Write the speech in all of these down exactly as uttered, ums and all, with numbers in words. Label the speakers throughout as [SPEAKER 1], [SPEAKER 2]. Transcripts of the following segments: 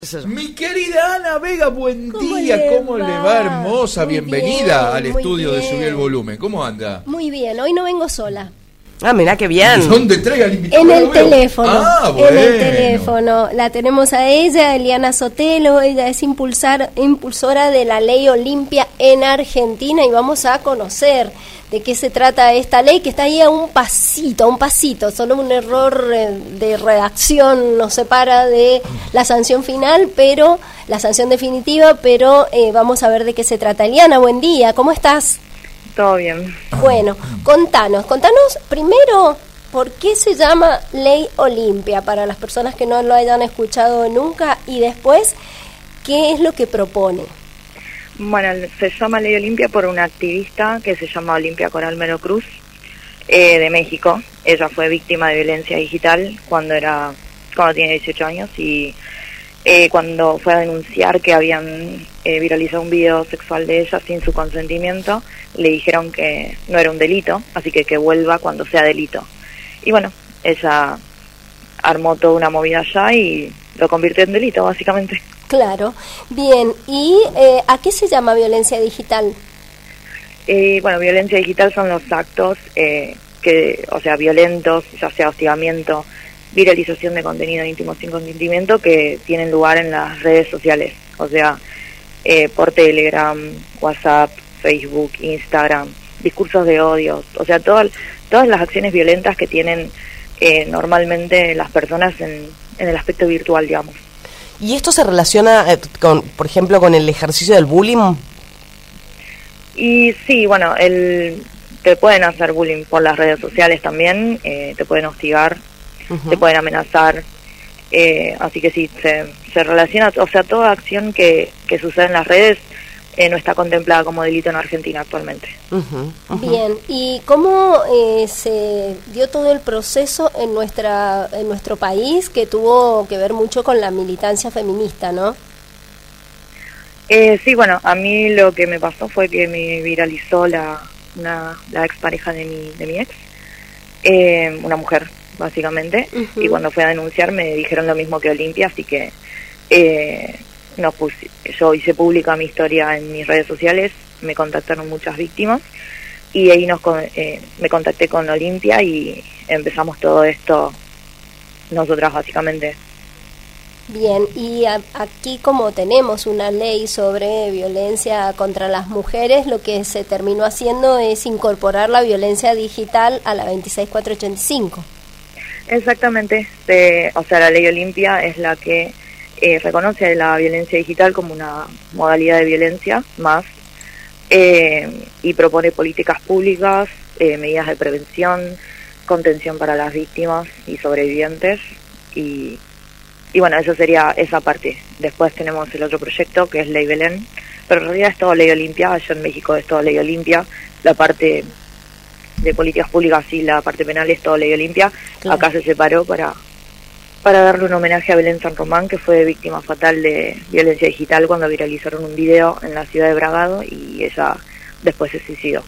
[SPEAKER 1] Mi querida Ana Vega, buen
[SPEAKER 2] ¿Cómo
[SPEAKER 1] día,
[SPEAKER 2] le
[SPEAKER 1] ¿cómo
[SPEAKER 2] va?
[SPEAKER 1] le va? Hermosa,
[SPEAKER 2] Muy
[SPEAKER 1] bienvenida
[SPEAKER 2] bien,
[SPEAKER 1] al
[SPEAKER 2] muy
[SPEAKER 1] estudio de
[SPEAKER 2] bien.
[SPEAKER 1] Subir el Volumen. ¿Cómo anda?
[SPEAKER 2] Muy bien, hoy no vengo sola.
[SPEAKER 3] Ah, mirá qué bien.
[SPEAKER 1] ¿Dónde traiga el invitado?
[SPEAKER 2] En
[SPEAKER 1] No
[SPEAKER 2] el
[SPEAKER 1] lo veo.
[SPEAKER 2] teléfono,
[SPEAKER 1] Ah, bueno.
[SPEAKER 2] en el teléfono. La tenemos a ella, Eliana Sotelo. Ella es impulsar, impulsora de la ley Olimpia en Argentina y vamos a conocer de qué se trata esta ley, que está ahí a un pasito, a un pasito. Solo un error eh, de redacción nos separa de la sanción final, pero la sanción definitiva, pero eh, vamos a ver de qué se trata. Eliana, buen día, ¿cómo estás?
[SPEAKER 4] Todo bien.
[SPEAKER 2] Bueno, contanos, contanos primero por qué se llama Ley Olimpia, para las personas que no lo hayan escuchado nunca, y después, ¿qué es lo que propone?
[SPEAKER 4] Bueno, se llama Ley Olimpia por una activista que se llama Olimpia Coral Mero Cruz, eh, de México. Ella fue víctima de violencia digital cuando era cuando tenía dieciocho años y eh, cuando fue a denunciar que habían eh, viralizado un video sexual de ella sin su consentimiento, le dijeron que no era un delito, así que que vuelva cuando sea delito. Y bueno, ella armó toda una movida allá y lo convirtió en delito, básicamente.
[SPEAKER 2] Claro, bien, ¿y eh, a qué se llama violencia digital?
[SPEAKER 4] Eh, bueno, violencia digital son los actos eh, que, o sea, violentos, ya sea hostigamiento, viralización de contenido íntimo sin consentimiento, que tienen lugar en las redes sociales, o sea, eh, por Telegram, WhatsApp, Facebook, Instagram, discursos de odio, o sea, todas todas las acciones violentas que tienen eh, normalmente las personas en, en el aspecto virtual, digamos.
[SPEAKER 3] ¿Y esto se relaciona, eh, con, por ejemplo, con el ejercicio del bullying?
[SPEAKER 4] Y sí, bueno, el, te pueden hacer bullying por las redes sociales también, eh, te pueden hostigar, uh-huh. te pueden amenazar, eh, así que sí, se, se relaciona, o sea, toda acción que, que sucede en las redes eh, no está contemplada como delito en Argentina actualmente.
[SPEAKER 3] Uh-huh, uh-huh.
[SPEAKER 2] Bien, ¿y cómo eh, se dio todo el proceso en nuestra en nuestro país, que tuvo que ver mucho con la militancia feminista, ¿no?
[SPEAKER 4] Eh, sí, bueno, a mí lo que me pasó fue que me viralizó la una, la expareja de mi, de mi ex, eh, una mujer, básicamente, uh-huh. y cuando fui a denunciar me dijeron lo mismo que Olimpia, así que eh, no puse, yo hice pública mi historia en mis redes sociales, me contactaron muchas víctimas, y ahí nos eh, me contacté con Olimpia y empezamos todo esto nosotras, básicamente.
[SPEAKER 2] Bien, y a, aquí como tenemos una ley sobre violencia contra las mujeres, lo que se terminó haciendo es incorporar la violencia digital a la veintiséis mil cuatrocientos ochenta y cinco.
[SPEAKER 4] Exactamente, de, o sea, la ley Olimpia es la que eh, reconoce la violencia digital como una modalidad de violencia más eh, y propone políticas públicas, eh, medidas de prevención, contención para las víctimas y sobrevivientes y Y bueno, eso sería esa parte. Después tenemos el otro proyecto, que es Ley Belén, pero en realidad es todo Ley Olimpia, allá en México es todo Ley Olimpia, la parte de políticas públicas y la parte penal es todo Ley Olimpia. Claro. Acá se separó para para darle un homenaje a Belén San Román, que fue víctima fatal de violencia digital cuando viralizaron un video en la ciudad de Bragado y ella después se suicidó.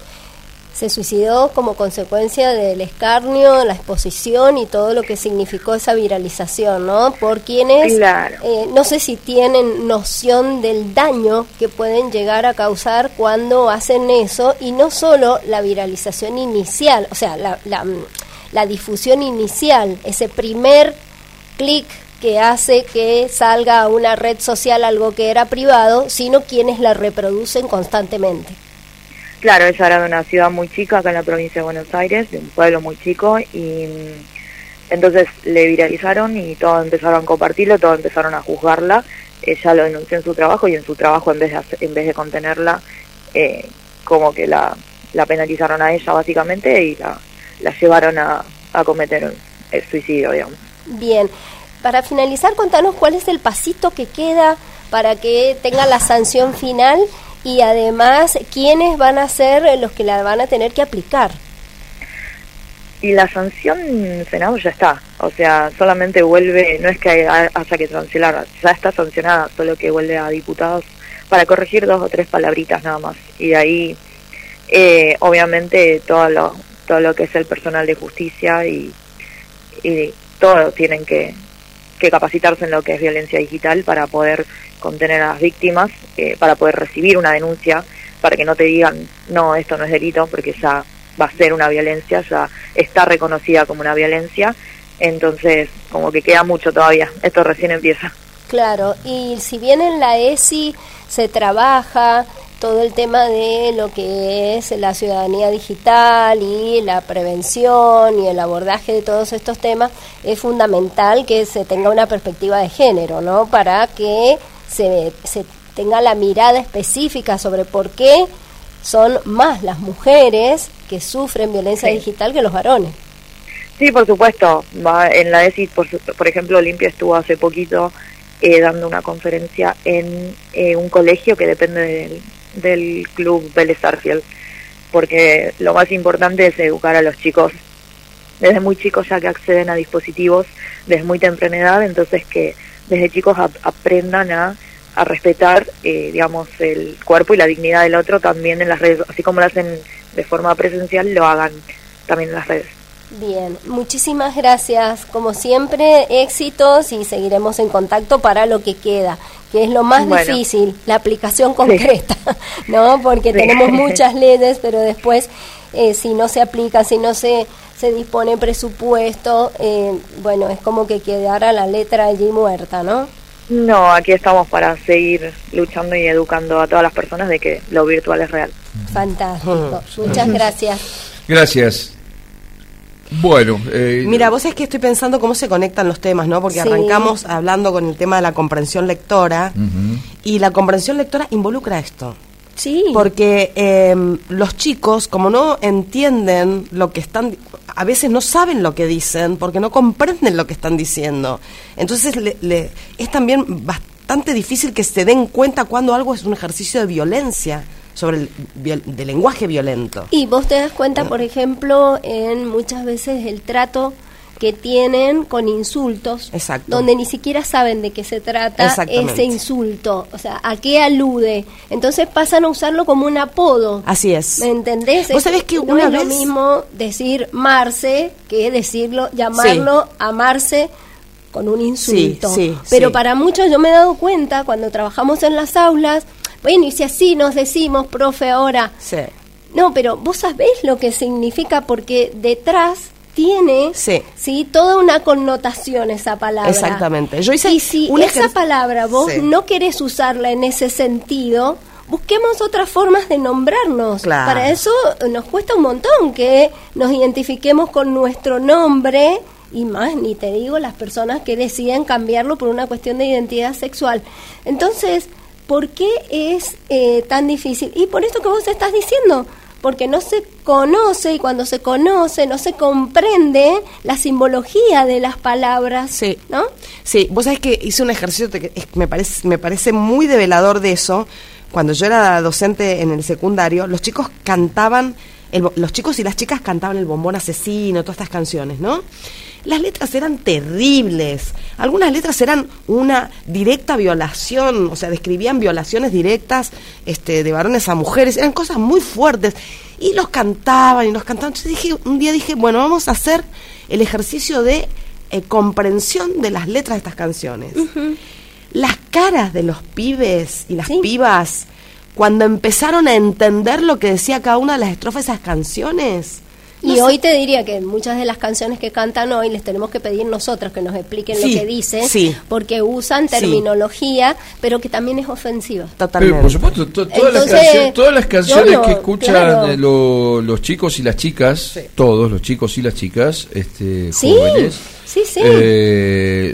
[SPEAKER 2] Se suicidó como consecuencia del escarnio, la exposición y todo lo que significó esa viralización, ¿no? Por quienes,
[SPEAKER 4] claro.
[SPEAKER 2] eh, no sé si tienen noción del daño que pueden llegar a causar cuando hacen eso, y no solo la viralización inicial, o sea, la, la, la difusión inicial, ese primer clic que hace que salga a una red social algo que era privado, sino quienes la reproducen constantemente.
[SPEAKER 4] Claro, ella era de una ciudad muy chica acá en la provincia de Buenos Aires, de un pueblo muy chico, y entonces le viralizaron y todos empezaron a compartirlo, todos empezaron a juzgarla. Ella lo denunció en su trabajo y en su trabajo, en vez de hacer, en vez de contenerla, eh, como que la, la penalizaron a ella básicamente y la, la llevaron a, a cometer el suicidio, digamos.
[SPEAKER 2] Bien, para finalizar, contanos cuál es el pasito que queda para que tenga la sanción final. Y además, ¿quiénes van a ser los que la van a tener que aplicar?
[SPEAKER 4] Y la sanción en Senado ya está, o sea, solamente vuelve, no es que haya que sancionarla, ya está sancionada, solo que vuelve a diputados para corregir dos o tres palabritas nada más. Y de ahí, eh, obviamente, todo lo, todo lo que es el personal de justicia y, y todo tienen que que capacitarse en lo que es violencia digital para poder contener a las víctimas, eh, para poder recibir una denuncia, para que no te digan, no, esto no es delito, porque ya va a ser una violencia, ya está reconocida como una violencia. Entonces, como que queda mucho todavía, esto recién empieza.
[SPEAKER 2] Claro, y si bien en la E S I se trabaja todo el tema de lo que es la ciudadanía digital y la prevención y el abordaje de todos estos temas, es fundamental que se tenga una perspectiva de género, ¿no? Para que se, se tenga la mirada específica sobre por qué son más las mujeres que sufren violencia
[SPEAKER 4] Sí.
[SPEAKER 2] digital que los varones.
[SPEAKER 4] Sí, por supuesto. Va en la E S I, por, su- por ejemplo, Olimpia estuvo hace poquito eh, dando una conferencia en eh, un colegio que depende del, del club Vélez Sarsfield, porque lo más importante es educar a los chicos desde muy chicos, ya que acceden a dispositivos desde muy temprana edad, entonces que desde chicos ap- aprendan a, a respetar, eh, digamos, el cuerpo y la dignidad del otro también en las redes, así como lo hacen de forma presencial, lo hagan también en las redes.
[SPEAKER 2] Bien, muchísimas gracias. Como siempre, éxitos y seguiremos en contacto para lo que queda, que es lo más
[SPEAKER 4] Bueno.
[SPEAKER 2] difícil, la aplicación concreta, ¿no? Porque
[SPEAKER 4] Sí.
[SPEAKER 2] tenemos muchas leyes, pero después, eh, si no se aplica, si no se, se dispone presupuesto, eh, bueno, es como que quedara la letra allí muerta, ¿no?
[SPEAKER 4] No, aquí estamos para seguir luchando y educando a todas las personas de que lo virtual es real.
[SPEAKER 2] Fantástico. Muchas gracias.
[SPEAKER 1] Gracias. Bueno, eh,
[SPEAKER 3] Mira, vos es que estoy pensando cómo se conectan los temas, ¿no? Porque
[SPEAKER 2] Sí.
[SPEAKER 3] arrancamos hablando con el tema de la comprensión lectora,
[SPEAKER 1] ujú.
[SPEAKER 3] y la comprensión lectora involucra esto.
[SPEAKER 2] Sí.
[SPEAKER 3] Porque eh, los chicos, como no entienden lo que están, a veces no saben lo que dicen, porque no comprenden lo que están diciendo. Entonces le, le- es también bastante difícil que se den cuenta cuando algo es un ejercicio de violencia, sobre el viol- de lenguaje violento.
[SPEAKER 2] Y vos te das cuenta, por ejemplo, en muchas veces el trato que tienen con insultos,
[SPEAKER 3] Exacto.
[SPEAKER 2] donde ni siquiera saben de qué se trata
[SPEAKER 3] Exactamente.
[SPEAKER 2] ese insulto, o sea, a qué alude. Entonces pasan a usarlo como un apodo.
[SPEAKER 3] Así es.
[SPEAKER 2] ¿Me entendés?
[SPEAKER 3] Vos
[SPEAKER 2] Es-
[SPEAKER 3] sabés que
[SPEAKER 2] no
[SPEAKER 3] una
[SPEAKER 2] es
[SPEAKER 3] vez-
[SPEAKER 2] lo mismo decir Marce que decirlo, llamarlo a Marce con un insulto.
[SPEAKER 3] sí,
[SPEAKER 2] Pero
[SPEAKER 3] sí.
[SPEAKER 2] para muchos yo me he dado cuenta cuando trabajamos en las aulas, bueno, y si así nos decimos, profe, ahora,
[SPEAKER 3] Sí.
[SPEAKER 2] no, pero vos sabés lo que significa porque detrás tiene
[SPEAKER 3] Sí.
[SPEAKER 2] sí toda una connotación esa palabra.
[SPEAKER 3] Exactamente. Yo hice
[SPEAKER 2] y si
[SPEAKER 3] un
[SPEAKER 2] esa
[SPEAKER 3] ejer-
[SPEAKER 2] palabra vos
[SPEAKER 3] Sí.
[SPEAKER 2] no querés usarla en ese sentido, busquemos otras formas de nombrarnos.
[SPEAKER 3] Claro.
[SPEAKER 2] Para eso nos cuesta un montón que nos identifiquemos con nuestro nombre y más, ni te digo, las personas que deciden cambiarlo por una cuestión de identidad sexual. Entonces, ¿por qué es eh, tan difícil? Y por esto que vos estás diciendo, porque no se conoce, y cuando se conoce no se comprende la simbología de las palabras,
[SPEAKER 3] Sí.
[SPEAKER 2] ¿no?
[SPEAKER 3] Sí, vos sabés que hice un ejercicio que es- me parece, me parece muy develador de eso. Cuando yo era docente en el secundario, los chicos cantaban, el bo- los chicos y las chicas cantaban El Bombón Asesino, todas estas canciones, ¿no? Las letras eran terribles. Algunas letras eran una directa violación, o sea, describían violaciones directas este, de varones a mujeres, eran cosas muy fuertes. Y los cantaban y los cantaban. Entonces dije, un día dije, bueno, vamos a hacer el ejercicio de eh, comprensión de las letras de estas canciones. Las caras de los pibes y las
[SPEAKER 2] Sí.
[SPEAKER 3] pibas, cuando empezaron a entender lo que decía cada una de las estrofas de esas canciones.
[SPEAKER 2] Y
[SPEAKER 3] no sé-
[SPEAKER 2] hoy te diría que muchas de las canciones que cantan hoy les tenemos que pedir nosotros que nos expliquen
[SPEAKER 3] Sí,
[SPEAKER 2] lo que dicen,
[SPEAKER 3] sí.
[SPEAKER 2] porque usan
[SPEAKER 3] Sí.
[SPEAKER 2] terminología, pero que también es ofensiva.
[SPEAKER 3] Totalmente.
[SPEAKER 1] Pero por supuesto, to- todas, las
[SPEAKER 2] Entonces,
[SPEAKER 1] cancio- todas las canciones
[SPEAKER 2] yo no,
[SPEAKER 1] que escuchan
[SPEAKER 2] claro.
[SPEAKER 1] eh, lo- los chicos y las chicas,
[SPEAKER 3] Sí.
[SPEAKER 1] todos los chicos y las chicas, este,
[SPEAKER 2] Sí,
[SPEAKER 1] jóvenes,
[SPEAKER 2] sí, sí.
[SPEAKER 1] eh,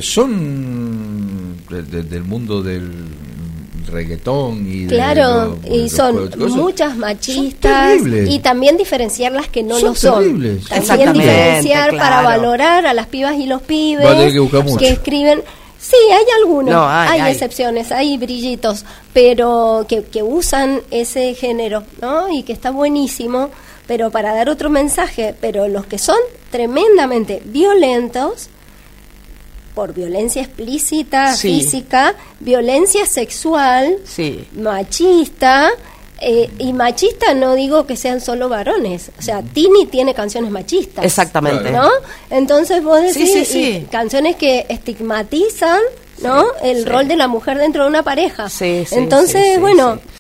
[SPEAKER 1] son de- de- del mundo del reggaetón y de
[SPEAKER 2] Claro,
[SPEAKER 1] lo-
[SPEAKER 2] y
[SPEAKER 1] los
[SPEAKER 2] son
[SPEAKER 1] cosas.
[SPEAKER 2] muchas machistas
[SPEAKER 1] terribles.
[SPEAKER 2] y también diferenciar las que no
[SPEAKER 1] Son
[SPEAKER 2] lo son.
[SPEAKER 1] terribles.
[SPEAKER 2] También
[SPEAKER 3] Exactamente,
[SPEAKER 2] diferenciar para
[SPEAKER 3] claro.
[SPEAKER 2] valorar a las pibas y los pibes
[SPEAKER 1] Va a tener que buscar mucho.
[SPEAKER 2] escriben. Sí, hay algunos,
[SPEAKER 3] No, hay,
[SPEAKER 2] hay,
[SPEAKER 3] hay.
[SPEAKER 2] excepciones, hay brillitos, pero que, que usan ese género, ¿no? Y que está buenísimo, pero para dar otro mensaje, pero los que son tremendamente violentos, por violencia explícita,
[SPEAKER 3] Sí.
[SPEAKER 2] física, violencia sexual,
[SPEAKER 3] Sí.
[SPEAKER 2] machista, Eh, y machista no digo que sean solo varones, o sea, Tini tiene canciones machistas.
[SPEAKER 3] Exactamente.
[SPEAKER 2] ¿No? Entonces vos decís,
[SPEAKER 3] Sí, sí, sí.
[SPEAKER 2] y canciones que estigmatizan, ¿no? El
[SPEAKER 3] sí.
[SPEAKER 2] rol de la mujer dentro de una pareja.
[SPEAKER 3] Sí, sí,
[SPEAKER 2] Entonces,
[SPEAKER 3] sí, sí,
[SPEAKER 2] bueno,
[SPEAKER 3] sí.